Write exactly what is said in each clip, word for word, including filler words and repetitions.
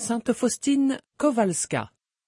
Sainte Faustine Kowalska.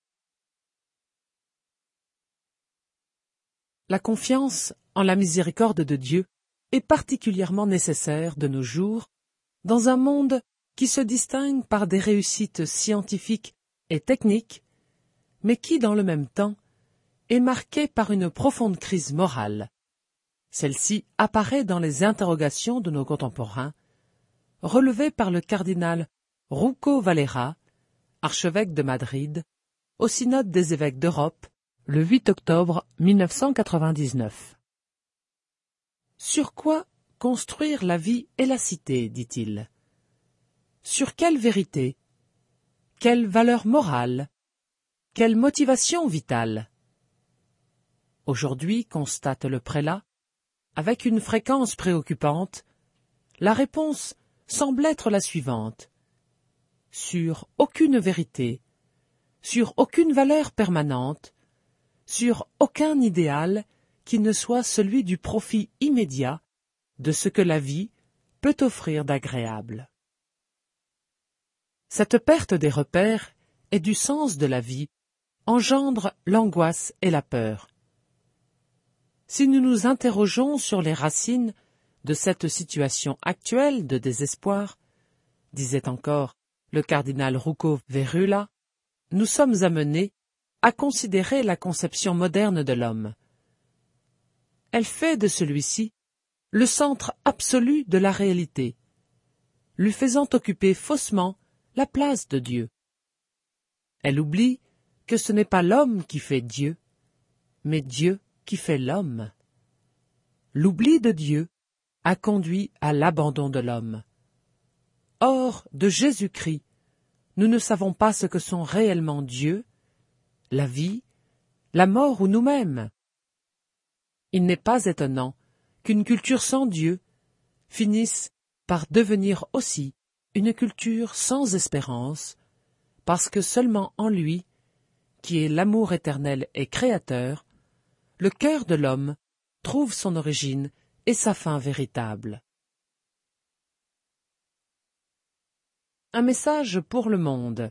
La confiance en la miséricorde de Dieu est particulièrement nécessaire de nos jours dans un monde qui se distingue par des réussites scientifiques et techniques, mais qui, dans le même temps, est marqué par une profonde crise morale. Celle-ci apparaît dans les interrogations de nos contemporains, relevées par le cardinal Rouco Valera, archevêque de Madrid, au synode des évêques d'Europe, le huit octobre mille neuf cent quatre-vingt-dix-neuf. Sur quoi construire la vie et la cité, dit-il? Sur quelle vérité? Quelle valeur morale? Quelle motivation vitale? Aujourd'hui, constate le prélat, avec une fréquence préoccupante, la réponse semble être la suivante. Sur aucune vérité, sur aucune valeur permanente, sur aucun idéal qui ne soit celui du profit immédiat de ce que la vie peut offrir d'agréable. Cette perte des repères et du sens de la vie engendre l'angoisse et la peur. Si nous nous interrogeons sur les racines de cette situation actuelle de désespoir, disait encore le cardinal Rouco Verula, nous sommes amenés à considérer la conception moderne de l'homme. Elle fait de celui-ci le centre absolu de la réalité, lui faisant occuper faussement la place de Dieu. Elle oublie que ce n'est pas l'homme qui fait Dieu, mais Dieu qui fait l'homme. L'oubli de Dieu a conduit à l'abandon de l'homme. Hors de Jésus-Christ, nous ne savons pas ce que sont réellement Dieu, la vie, la mort ou nous-mêmes. Il n'est pas étonnant qu'une culture sans Dieu finisse par devenir aussi une culture sans espérance, parce que seulement en lui, qui est l'amour éternel et créateur, le cœur de l'homme trouve son origine et sa fin véritable. Un message pour le monde.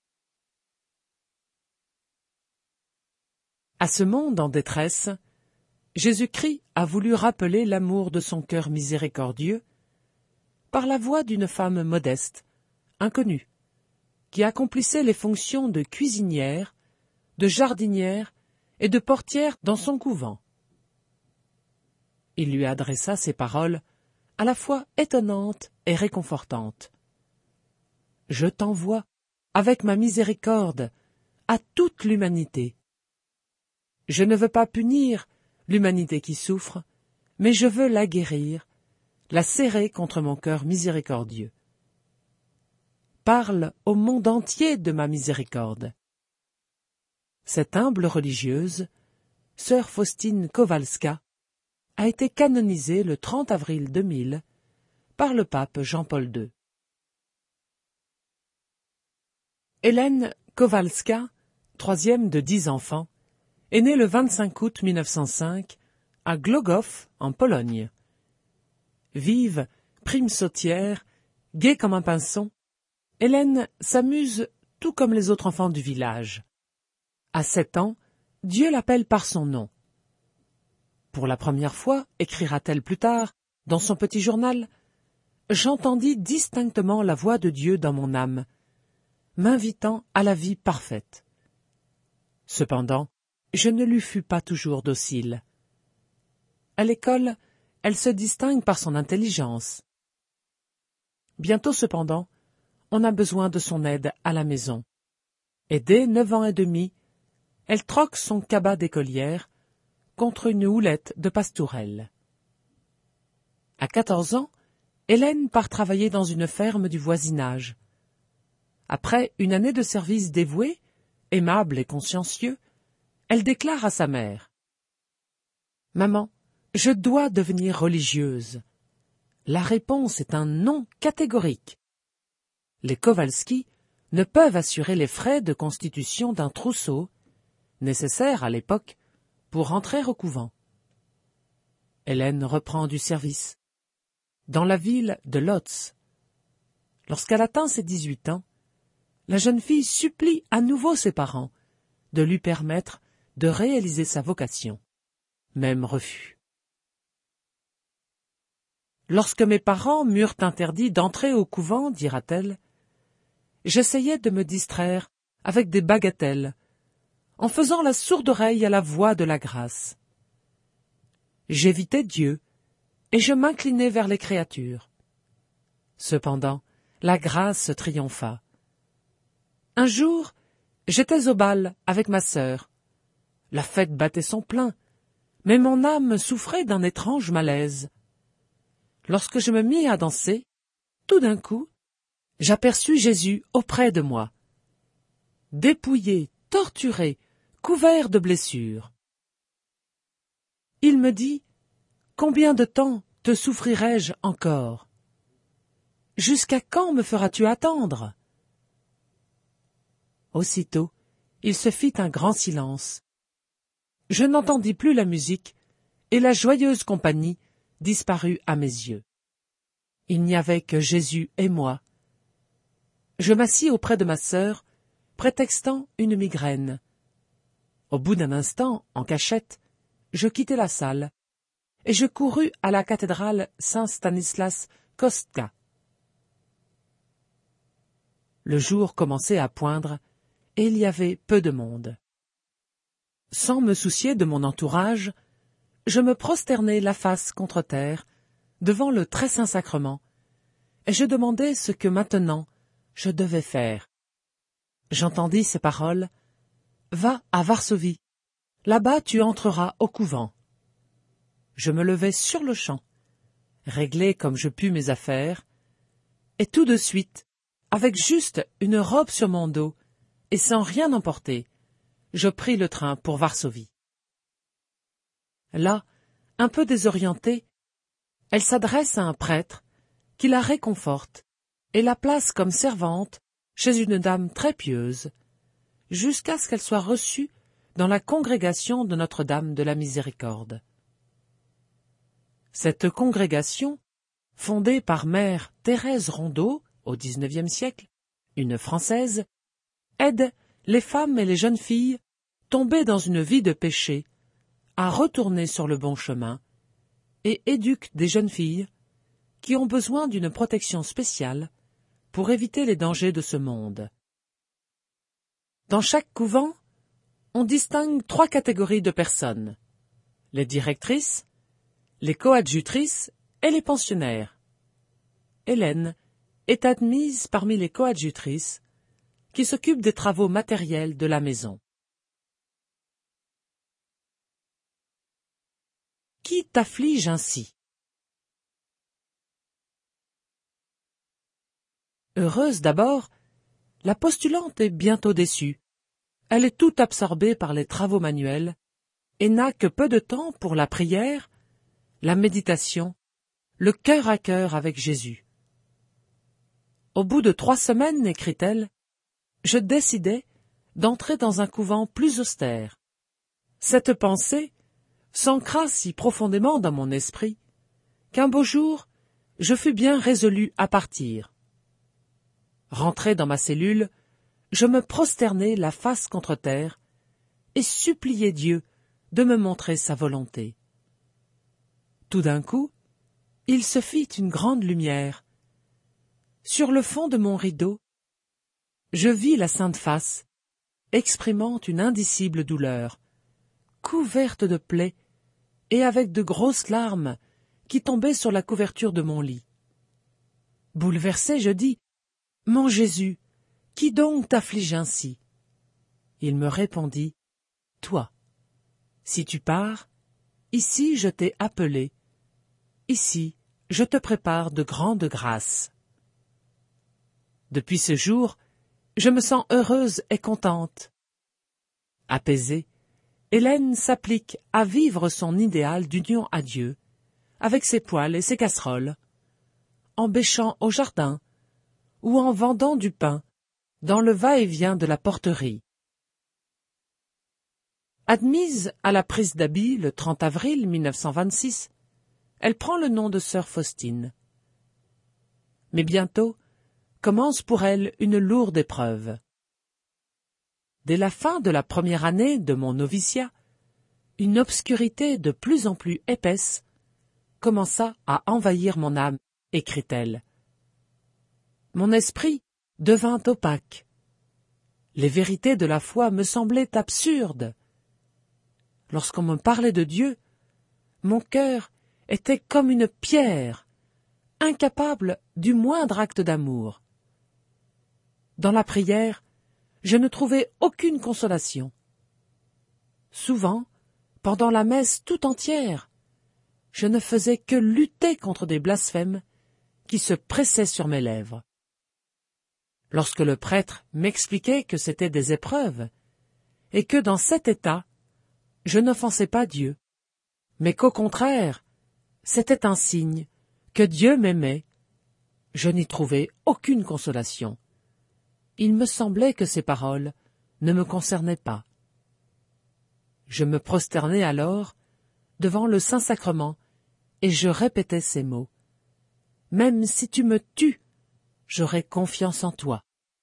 À ce monde en détresse, Jésus-Christ a voulu rappeler l'amour de son cœur miséricordieux par la voix d'une femme modeste, inconnue, qui accomplissait les fonctions de cuisinière, de jardinière et de portière dans son couvent. Il lui adressa ces paroles à la fois étonnantes et réconfortantes. « Je t'envoie, avec ma miséricorde, à toute l'humanité. Je ne veux pas punir l'humanité qui souffre, mais je veux la guérir, la serrer contre mon cœur miséricordieux. Parle au monde entier de ma miséricorde. » Cette humble religieuse, sœur Faustine Kowalska, a été canonisée le trente avril deux mille par le pape Jean-Paul deux. Hélène Kowalska, troisième de dix enfants, est née le vingt-cinq août mille neuf cent cinq à Głogów, en Pologne. Vive, prime sautière, gaie comme un pinson, Hélène s'amuse tout comme les autres enfants du village. À sept ans, Dieu l'appelle par son nom. Pour la première fois, écrira-t-elle plus tard, dans son petit journal, « J'entendis distinctement la voix de Dieu dans mon âme, m'invitant à la vie parfaite. Cependant, je ne lui fus pas toujours docile. À l'école, elle se distingue par son intelligence. Bientôt, cependant, on a besoin de son aide à la maison. Et dès neuf ans et demi, elle troque son cabas d'écolière contre une houlette de pastourelle. À quatorze ans, Hélène part travailler dans une ferme du voisinage. Après une année de service dévoué, aimable et consciencieux, elle déclare à sa mère « Maman, je dois devenir religieuse. » La réponse est un non catégorique. Les Kowalski ne peuvent assurer les frais de constitution d'un trousseau, nécessaire à l'époque, pour rentrer au couvent. Hélène reprend du service. Dans la ville de Łódź. Lorsqu'elle atteint ses dix-huit ans, la jeune fille supplie à nouveau ses parents de lui permettre de réaliser sa vocation. Même refus. Lorsque mes parents m'eurent interdit d'entrer au couvent, dira-t-elle, j'essayais de me distraire avec des bagatelles, en faisant la sourde oreille à la voix de la grâce. J'évitais Dieu, et je m'inclinais vers les créatures. Cependant, la grâce triompha. Un jour, j'étais au bal avec ma sœur. La fête battait son plein, mais mon âme souffrait d'un étrange malaise. Lorsque je me mis à danser, tout d'un coup, j'aperçus Jésus auprès de moi. Dépouillé, torturé, couvert de blessures. Il me dit « Combien de temps te souffrirai-je encore? Jusqu'à quand me feras-tu attendre ?» Aussitôt, il se fit un grand silence. Je n'entendis plus la musique, et la joyeuse compagnie disparut à mes yeux. Il n'y avait que Jésus et moi. Je m'assis auprès de ma sœur, prétextant une migraine. Au bout d'un instant, en cachette, je quittai la salle, et je courus à la cathédrale Saint-Stanislas Kostka. Le jour commençait à poindre, et il y avait peu de monde. Sans me soucier de mon entourage, je me prosternai la face contre terre, devant le très saint sacrement, et je demandai ce que maintenant je devais faire. J'entendis ces paroles « Va à Varsovie, là-bas tu entreras au couvent. » Je me levai sur-le-champ, réglai comme je pus mes affaires, et tout de suite, avec juste une robe sur mon dos, et sans rien emporter, je pris le train pour Varsovie. Là, un peu désorientée, elle s'adresse à un prêtre qui la réconforte et la place comme servante chez une dame très pieuse, jusqu'à ce qu'elle soit reçue dans la congrégation de Notre-Dame de la Miséricorde. Cette congrégation, fondée par mère Thérèse Rondeau au dix-neuvième siècle, une Française, aide les femmes et les jeunes filles tombées dans une vie de péché à retourner sur le bon chemin et éduque des jeunes filles qui ont besoin d'une protection spéciale pour éviter les dangers de ce monde. Dans chaque couvent, on distingue trois catégories de personnes: les directrices, les coadjutrices et les pensionnaires. Hélène est admise parmi les coadjutrices qui s'occupent des travaux matériels de la maison. Qui t'afflige ainsi? Heureuse d'abord, la postulante est bientôt déçue. Elle est toute absorbée par les travaux manuels et n'a que peu de temps pour la prière, la méditation, le cœur à cœur avec Jésus. Au bout de trois semaines, écrit-elle, je décidai d'entrer dans un couvent plus austère. Cette pensée s'ancra si profondément dans mon esprit qu'un beau jour, je fus bien résolu à partir. Rentré dans ma cellule, je me prosternai la face contre terre et suppliai Dieu de me montrer sa volonté. Tout d'un coup, il se fit une grande lumière. Sur le fond de mon rideau, je vis la Sainte Face, exprimant une indicible douleur, couverte de plaies et avec de grosses larmes qui tombaient sur la couverture de mon lit. Bouleversé, je dis « Mon Jésus, qui donc t'afflige ainsi ?» Il me répondit « Toi. Si tu pars, ici je t'ai appelé, ici je te prépare de grandes grâces. » Depuis ce jour, je me sens heureuse et contente. Apaisée, Hélène s'applique à vivre son idéal d'union à Dieu, avec ses poêles et ses casseroles, en bêchant au jardin ou en vendant du pain dans le va-et-vient de la porterie. Admise à la prise d'habits le trente avril mille neuf cent vingt-six, elle prend le nom de sœur Faustine. Mais bientôt, commence pour elle une lourde épreuve. Dès la fin de la première année de mon noviciat, une obscurité de plus en plus épaisse commença à envahir mon âme, écrit-elle. Mon esprit devint opaque. Les vérités de la foi me semblaient absurdes. Lorsqu'on me parlait de Dieu, mon cœur était comme une pierre, incapable du moindre acte d'amour. Dans la prière, je ne trouvais aucune consolation. Souvent, pendant la messe tout entière, je ne faisais que lutter contre des blasphèmes qui se pressaient sur mes lèvres. Lorsque le prêtre m'expliquait que c'étaient des épreuves, et que dans cet état, je n'offensais pas Dieu, mais qu'au contraire, c'était un signe que Dieu m'aimait, je n'y trouvais aucune consolation. Il me semblait que ces paroles ne me concernaient pas. Je me prosternais alors devant le Saint-Sacrement et je répétais ces mots. « Même si tu me tues, j'aurai confiance en toi. »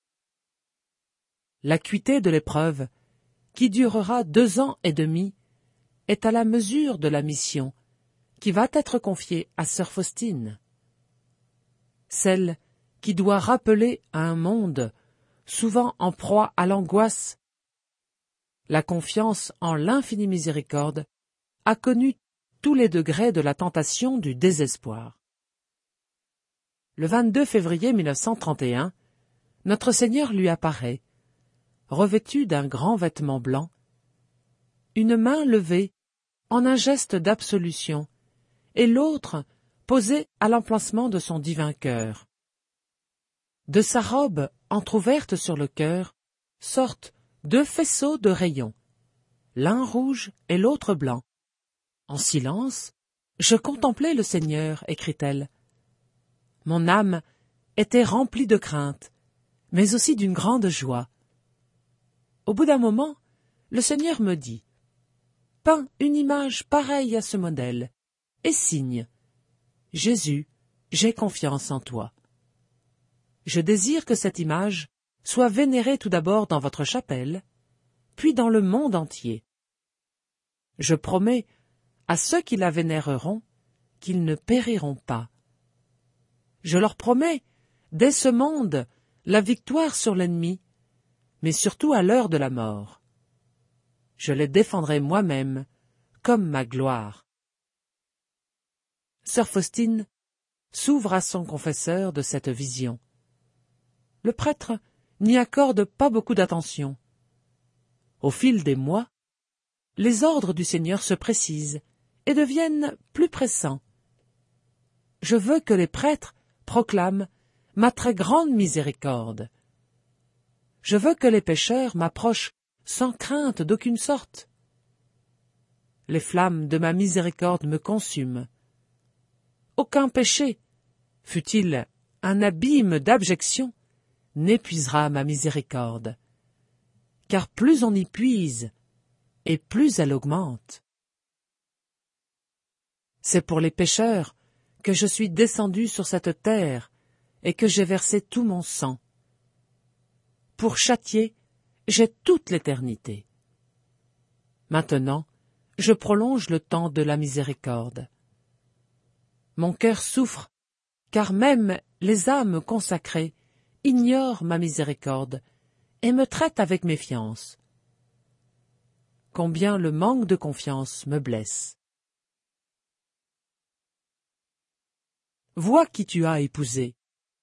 L'acuité de l'épreuve, qui durera deux ans et demi, est à la mesure de la mission qui va être confiée à sœur Faustine. Celle qui doit rappeler à un monde souvent en proie à l'angoisse. La confiance en l'infinie miséricorde a connu tous les degrés de la tentation du désespoir. Le vingt-deux février mille neuf cent trente et un, notre Seigneur lui apparaît, revêtu d'un grand vêtement blanc, une main levée en un geste d'absolution, et l'autre posée à l'emplacement de son divin cœur. De sa robe entr'ouverte sur le cœur sortent deux faisceaux de rayons, l'un rouge et l'autre blanc. En silence, je contemplais le Seigneur, écrit-elle. Mon âme était remplie de crainte, mais aussi d'une grande joie. Au bout d'un moment, le Seigneur me dit « Peins une image pareille à ce modèle, et signe « Jésus, j'ai confiance en toi. » Je désire que cette image soit vénérée tout d'abord dans votre chapelle, puis dans le monde entier. Je promets à ceux qui la vénéreront qu'ils ne périront pas. Je leur promets, dès ce monde, la victoire sur l'ennemi, mais surtout à l'heure de la mort. Je les défendrai moi-même, comme ma gloire. Sœur Faustine s'ouvre à son confesseur de cette vision. Le prêtre n'y accorde pas beaucoup d'attention. Au fil des mois, les ordres du Seigneur se précisent et deviennent plus pressants. Je veux que les prêtres proclament ma très grande miséricorde. Je veux que les pécheurs m'approchent sans crainte d'aucune sorte. Les flammes de ma miséricorde me consument. Aucun péché, fût-il un abîme d'abjection, n'épuisera ma miséricorde, car plus on y puise, et plus elle augmente. C'est pour les pécheurs que je suis descendu sur cette terre et que j'ai versé tout mon sang. Pour châtier, j'ai toute l'éternité. Maintenant, je prolonge le temps de la miséricorde. Mon cœur souffre, car même les âmes consacrées ignorent ma miséricorde et me traitent avec méfiance. Combien le manque de confiance me blesse. Vois qui tu as épousé.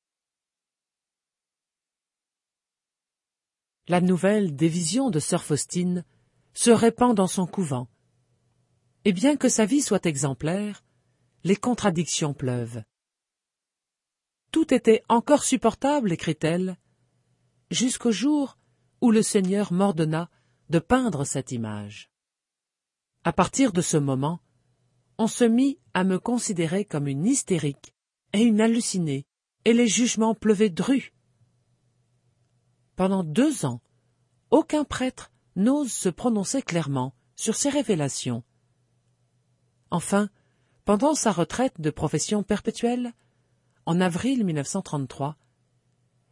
La nouvelle des visions de sœur Faustine se répand dans son couvent, et bien que sa vie soit exemplaire, les contradictions pleuvent. Tout était encore supportable, écrit-elle, jusqu'au jour où le Seigneur m'ordonna de peindre cette image. À partir de ce moment, on se mit à me considérer comme une hystérique et une hallucinée, et les jugements pleuvaient dru. Pendant deux ans, aucun prêtre n'ose se prononcer clairement sur ces révélations. Enfin, pendant sa retraite de profession perpétuelle, en avril mille neuf cent trente-trois,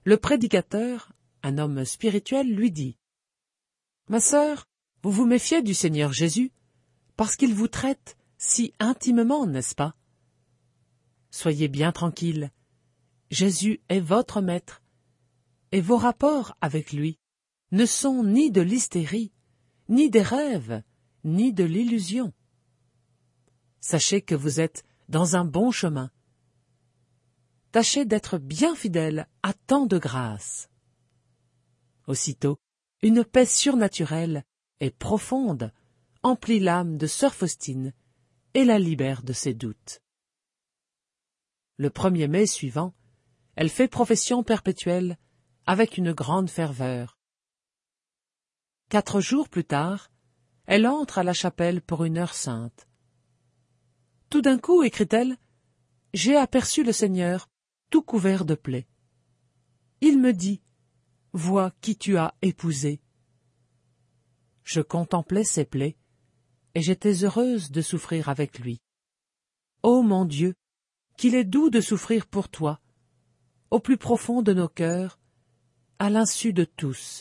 le prédicateur, un homme spirituel, lui dit « Ma sœur, vous vous méfiez du Seigneur Jésus, parce qu'il vous traite si intimement, n'est-ce pas? Soyez bien tranquille, Jésus est votre maître, et vos rapports avec lui ne sont ni de l'hystérie, ni des rêves, ni de l'illusion. Sachez que vous êtes dans un bon chemin. Tâchez d'être bien fidèle à tant de grâce. » Aussitôt, une paix surnaturelle et profonde emplit l'âme de sœur Faustine et la libère de ses doutes. Le premier mai suivant, elle fait profession perpétuelle avec une grande ferveur. Quatre jours plus tard, elle entre à la chapelle pour une heure sainte. « Tout d'un coup, écrit-elle, j'ai aperçu le Seigneur tout couvert de plaies. Il me dit, « Vois qui tu as épousé. » Je contemplais ses plaies, et j'étais heureuse de souffrir avec lui. Ô mon Dieu, qu'il est doux de souffrir pour toi, au plus profond de nos cœurs, à l'insu de tous.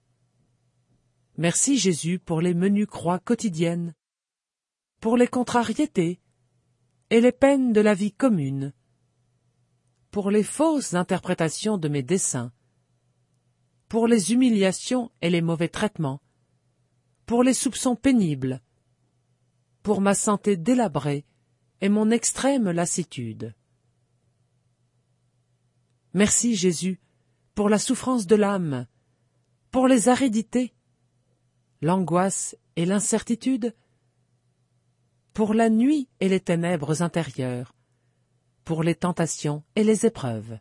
Merci Jésus pour les menues croix quotidiennes, pour les contrariétés et les peines de la vie commune, pour les fausses interprétations de mes desseins, pour les humiliations et les mauvais traitements, pour les soupçons pénibles, pour ma santé délabrée et mon extrême lassitude. Merci Jésus pour la souffrance de l'âme, pour les aridités, l'angoisse et l'incertitude, pour la nuit et les ténèbres intérieures, pour les tentations et les épreuves.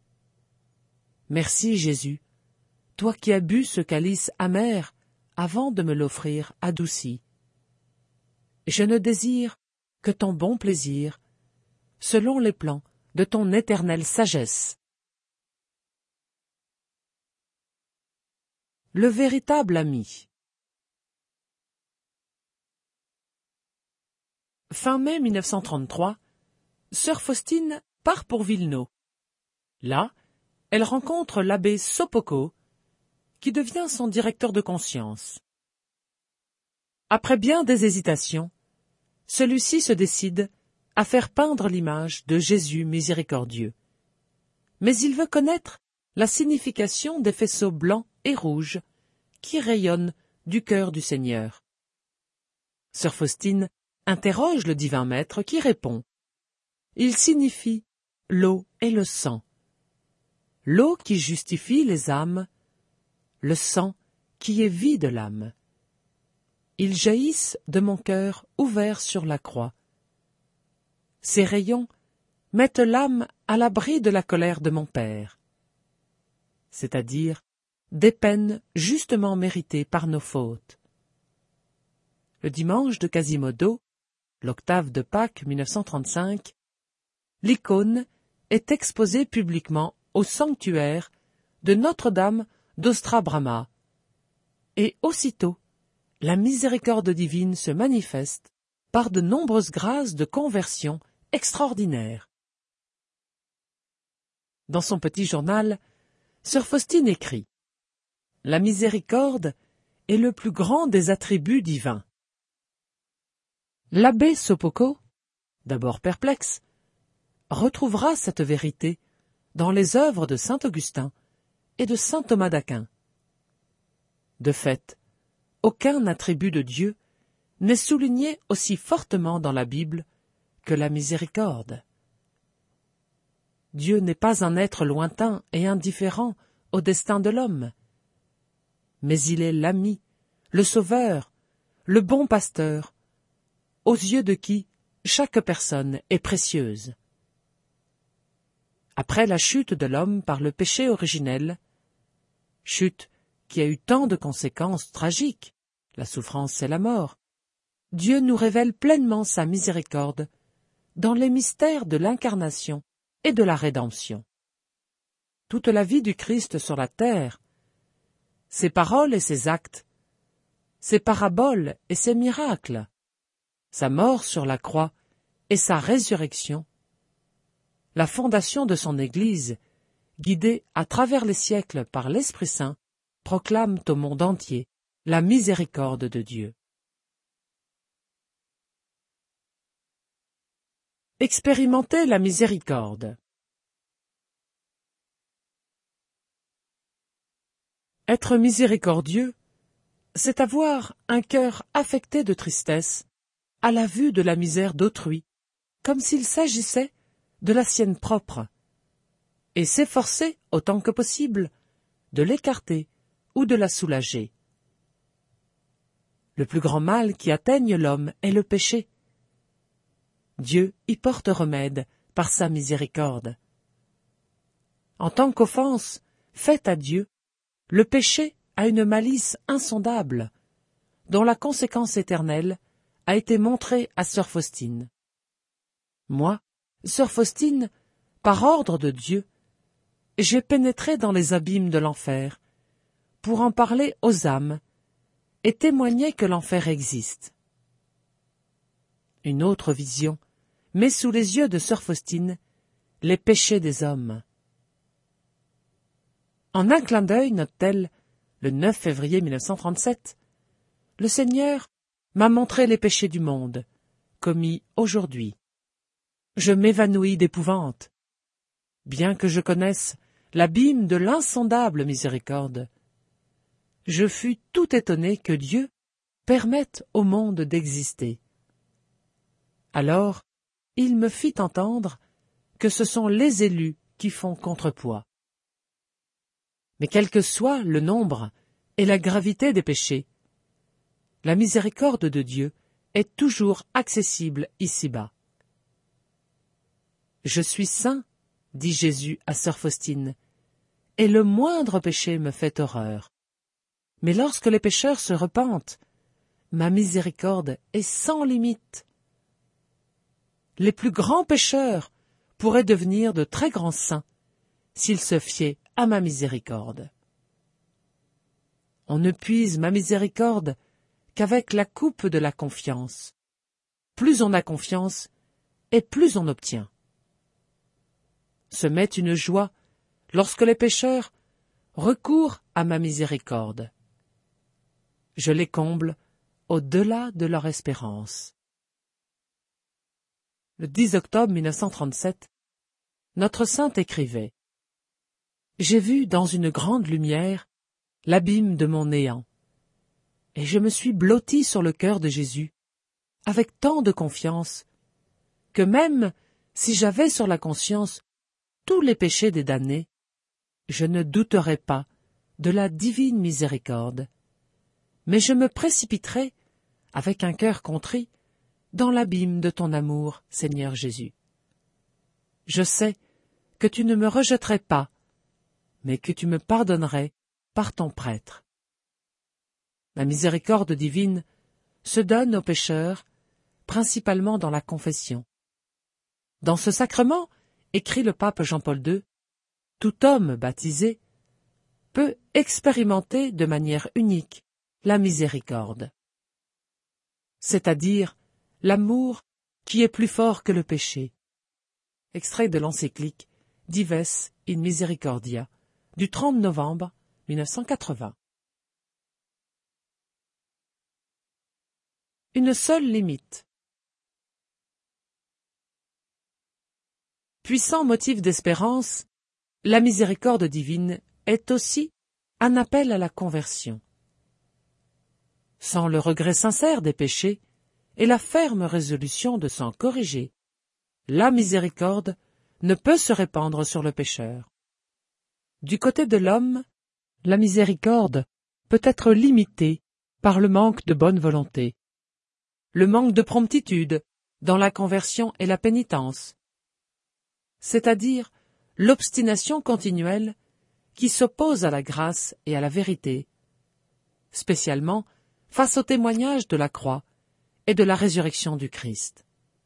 Merci Jésus, toi qui as bu ce calice amer avant de me l'offrir adouci. Je ne désire que ton bon plaisir, selon les plans de ton éternelle sagesse. Le véritable ami. Fin mai mille neuf cent trente-trois, sœur Faustine part pour Vilno. Là, elle rencontre l'abbé Sopocko, qui devient son directeur de conscience. Après bien des hésitations, celui-ci se décide à faire peindre l'image de Jésus miséricordieux. Mais il veut connaître la signification des faisceaux blancs et rouges qui rayonnent du cœur du Seigneur. Sœur Faustine interroge le divin maître qui répond « Il signifie l'eau et le sang. L'eau qui justifie les âmes, le sang qui est vie de l'âme. Ils jaillissent de mon cœur ouvert sur la croix. Ces rayons mettent l'âme à l'abri de la colère de mon Père, c'est-à-dire des peines justement méritées par nos fautes. » Le dimanche de Quasimodo, l'octave de Pâques mille neuf cent trente-cinq, l'icône est exposée publiquement au sanctuaire de Notre-Dame d'Ostra-Brama, et aussitôt, la miséricorde divine se manifeste par de nombreuses grâces de conversion extraordinaires. Dans son petit journal, sœur Faustine écrit « La miséricorde est le plus grand des attributs divins. » L'abbé Sopocko, d'abord perplexe, retrouvera cette vérité dans les œuvres de saint Augustin et de saint Thomas d'Aquin. De fait, aucun attribut de Dieu n'est souligné aussi fortement dans la Bible que la miséricorde. Dieu n'est pas un être lointain et indifférent au destin de l'homme, mais il est l'ami, le sauveur, le bon pasteur, aux yeux de qui chaque personne est précieuse. Après la chute de l'homme par le péché originel, chute qui a eu tant de conséquences tragiques, la souffrance et la mort, Dieu nous révèle pleinement sa miséricorde dans les mystères de l'incarnation et de la rédemption. Toute la vie du Christ sur la terre, ses paroles et ses actes, ses paraboles et ses miracles, sa mort sur la croix et sa résurrection, la fondation de son Église guidés à travers les siècles par l'Esprit Saint, proclament au monde entier la miséricorde de Dieu. Expérimentez la miséricorde. Être miséricordieux, c'est avoir un cœur affecté de tristesse à la vue de la misère d'autrui, comme s'il s'agissait de la sienne propre, et s'efforcer autant que possible de l'écarter ou de la soulager. Le plus grand mal qui atteigne l'homme est le péché. Dieu y porte remède par sa miséricorde. En tant qu'offense faite à Dieu, le péché a une malice insondable, dont la conséquence éternelle a été montrée à sœur Faustine. Moi, sœur Faustine, par ordre de Dieu, j'ai pénétré dans les abîmes de l'enfer pour en parler aux âmes et témoigner que l'enfer existe. Une autre vision met sous les yeux de sœur Faustine les péchés des hommes. En un clin d'œil, note-t-elle, le neuf février mille neuf cent trente-sept, le Seigneur m'a montré les péchés du monde, commis aujourd'hui. Je m'évanouis d'épouvante. Bien que je connaisse l'abîme de l'insondable miséricorde, je fus tout étonné que Dieu permette au monde d'exister. Alors, il me fit entendre que ce sont les élus qui font contrepoids. Mais quel que soit le nombre et la gravité des péchés, la miséricorde de Dieu est toujours accessible ici-bas. « Je suis saint, dit Jésus à sœur Faustine, et le moindre péché me fait horreur. Mais lorsque les pécheurs se repentent, ma miséricorde est sans limite. Les plus grands pécheurs pourraient devenir de très grands saints s'ils se fiaient à ma miséricorde. On ne puise ma miséricorde qu'avec la coupe de la confiance. Plus on a confiance, et plus on obtient. Se met une joie lorsque les pécheurs recourent à ma miséricorde. Je les comble au-delà de leur espérance. Le dix octobre mille neuf cent trente-sept, notre sainte écrivait « J'ai vu dans une grande lumière l'abîme de mon néant, et je me suis blotti sur le cœur de Jésus avec tant de confiance que même si j'avais sur la conscience tous les péchés des damnés, je ne douterais pas de la divine miséricorde, mais je me précipiterai, avec un cœur contrit, dans l'abîme de ton amour, Seigneur Jésus. Je sais que tu ne me rejetterais pas, mais que tu me pardonnerais par ton prêtre. La miséricorde divine se donne aux pécheurs, principalement dans la confession. Dans ce sacrement, écrit le pape Jean-Paul deux, tout homme baptisé peut expérimenter de manière unique la miséricorde, c'est-à-dire l'amour qui est plus fort que le péché. Extrait de l'encyclique Dives in Misericordia du trente novembre mille neuf cent quatre-vingts. Une seule limite. Puissant motif d'espérance, la miséricorde divine est aussi un appel à la conversion. Sans le regret sincère des péchés et la ferme résolution de s'en corriger, la miséricorde ne peut se répandre sur le pécheur. Du côté de l'homme, la miséricorde peut être limitée par le manque de bonne volonté, le manque de promptitude dans la conversion et la pénitence, c'est-à-dire l'obstination continuelle qui s'oppose à la grâce et à la vérité, spécialement face au témoignage de la croix et de la résurrection du Christ.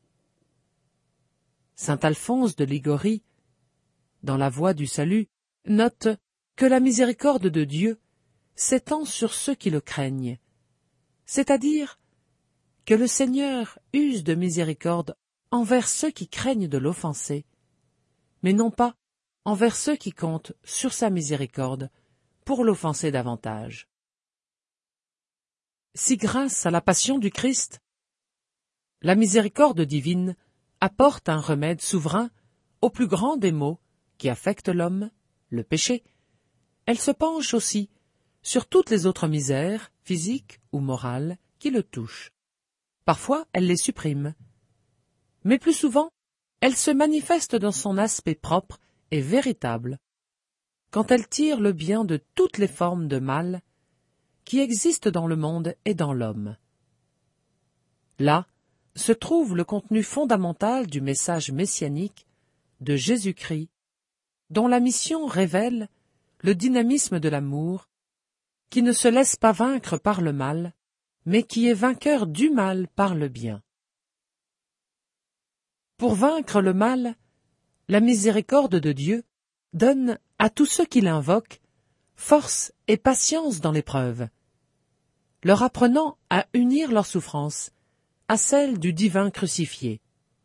Saint Alphonse de Ligorie, dans la Voie du salut, note que la miséricorde de Dieu s'étend sur ceux qui le craignent, c'est-à-dire que le Seigneur use de miséricorde envers ceux qui craignent de l'offenser, mais non pas envers ceux qui comptent sur sa miséricorde pour l'offenser davantage. Si grâce à la passion du Christ, la miséricorde divine apporte un remède souverain au plus grand des maux qui affectent l'homme, le péché, elle se penche aussi sur toutes les autres misères, physiques ou morales, qui le touchent. Parfois, elle les supprime. Mais plus souvent, elle se manifeste dans son aspect propre et véritable, quand elle tire le bien de toutes les formes de mal qui existent dans le monde et dans l'homme. Là se trouve le contenu fondamental du message messianique de Jésus-Christ, dont la mission révèle le dynamisme de l'amour, qui ne se laisse pas vaincre par le mal, mais qui est vainqueur du mal par le bien. Pour vaincre le mal, la miséricorde de Dieu donne à tous ceux qui l'invoquent force et patience dans l'épreuve, leur apprenant à unir leur souffrance à celle du divin crucifié.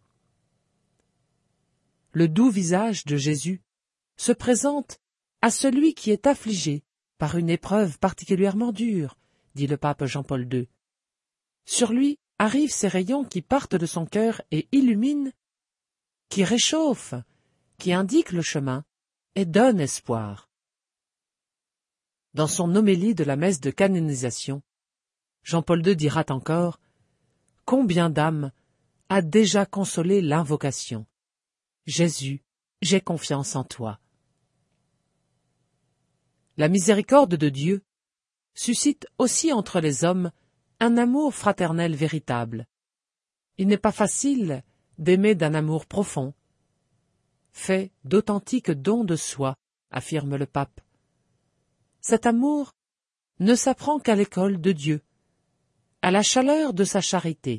Le doux visage de Jésus se présente à celui qui est affligé par une épreuve particulièrement dure, dit le pape Jean-Paul deux. Sur lui arrivent ces rayons qui partent de son cœur et illuminent, qui réchauffent, qui indiquent le chemin et donnent espoir. Dans son homélie de la messe de canonisation, Jean-Paul deux dira encore « Combien d'âmes a déjà consolé l'invocation ? Jésus, j'ai confiance en toi. » La miséricorde de Dieu suscite aussi entre les hommes un amour fraternel véritable. Il n'est pas facile d'aimer d'un amour profond, fait d'authentiques dons de soi, affirme le pape. Cet amour ne s'apprend qu'à l'école de Dieu, à la chaleur de sa charité.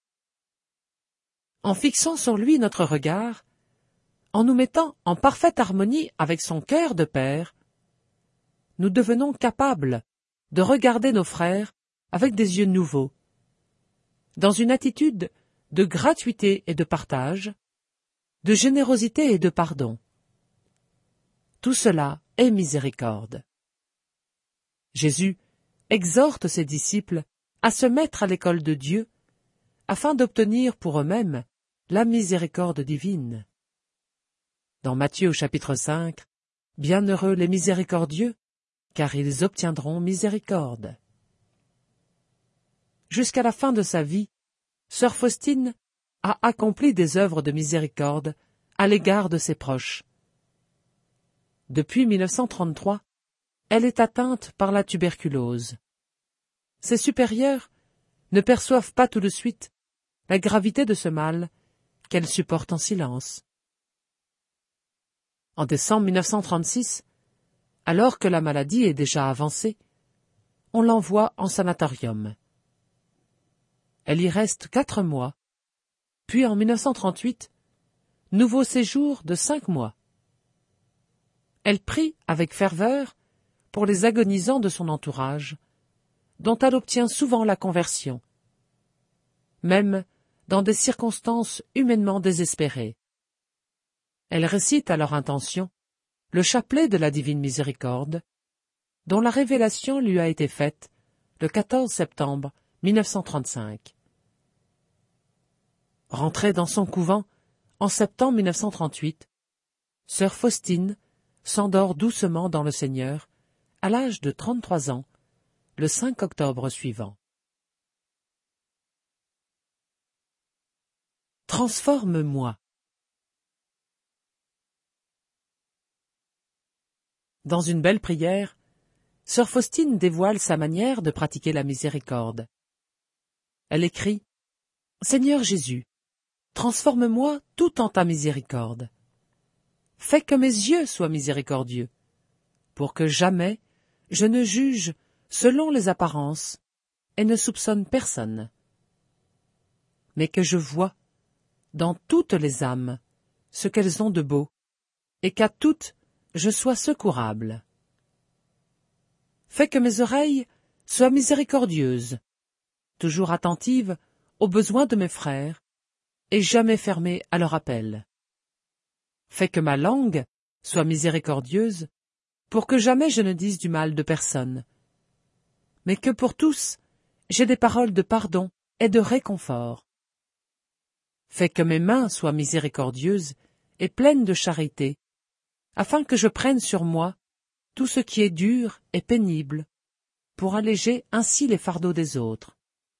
En fixant sur lui notre regard, en nous mettant en parfaite harmonie avec son cœur de père, nous devenons capables de regarder nos frères avec des yeux nouveaux, dans une attitude de gratuité et de partage, de générosité et de pardon. Tout cela est miséricorde. Jésus exhorte ses disciples à se mettre à l'école de Dieu, afin d'obtenir pour eux-mêmes la miséricorde divine. Dans Matthieu au chapitre cinq, « Bienheureux les miséricordieux, car ils obtiendront miséricorde. » Jusqu'à la fin de sa vie, sœur Faustine a accompli des œuvres de miséricorde à l'égard de ses proches. Depuis mille neuf cent trente-trois, elle est atteinte par la tuberculose. Ses supérieurs ne perçoivent pas tout de suite la gravité de ce mal qu'elle supporte en silence. En décembre mille neuf cent trente-six, alors que la maladie est déjà avancée, on l'envoie en sanatorium. Elle y reste quatre mois, puis en mille neuf cent trente-huit, nouveau séjour de cinq mois. Elle prie avec ferveur pour les agonisants de son entourage, dont elle obtient souvent la conversion, même dans des circonstances humainement désespérées. Elle récite à leur intention le chapelet de la Divine Miséricorde, dont la révélation lui a été faite le quatorze septembre mille neuf cent trente-cinq. Rentrée dans son couvent en septembre mille neuf cent trente-huit, sœur Faustine s'endort doucement dans le Seigneur à l'âge de trente-trois ans, le cinq octobre suivant. Transforme-moi. Dans une belle prière, sœur Faustine dévoile sa manière de pratiquer la miséricorde. Elle écrit « Seigneur Jésus, transforme-moi tout en ta miséricorde. Fais que mes yeux soient miséricordieux, pour que jamais je ne juge selon les apparences et ne soupçonne personne, mais que je vois dans toutes les âmes ce qu'elles ont de beau, et qu'à toutes je sois secourable. Fais que mes oreilles soient miséricordieuses, toujours attentives aux besoins de mes frères, et jamais fermées à leur appel. Fais que ma langue sois miséricordieuse, pour que jamais je ne dise du mal de personne, mais que pour tous j'ai des paroles de pardon et de réconfort. Fais que mes mains soient miséricordieuses et pleines de charité, afin que je prenne sur moi tout ce qui est dur et pénible, pour alléger ainsi les fardeaux des autres.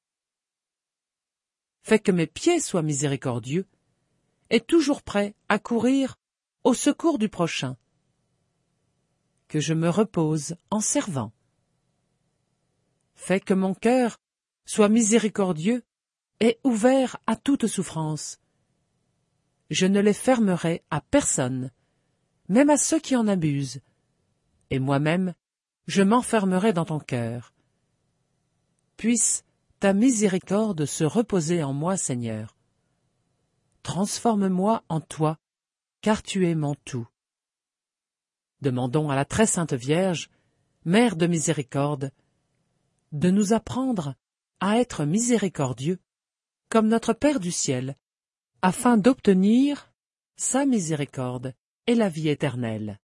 Fais que mes pieds soient miséricordieux et toujours prêts à courir au secours du prochain, que je me repose en servant. Fais que mon cœur soit miséricordieux et ouvert à toute souffrance. Je ne les fermerai à personne, même à ceux qui en abusent, et moi-même, je m'enfermerai dans ton cœur. Puisse ta miséricorde se reposer en moi, Seigneur. Transforme-moi en toi, car tu es mon tout. Demandons à la très sainte Vierge, Mère de miséricorde, de nous apprendre à être miséricordieux, comme notre Père du ciel, afin d'obtenir sa miséricorde et la vie éternelle.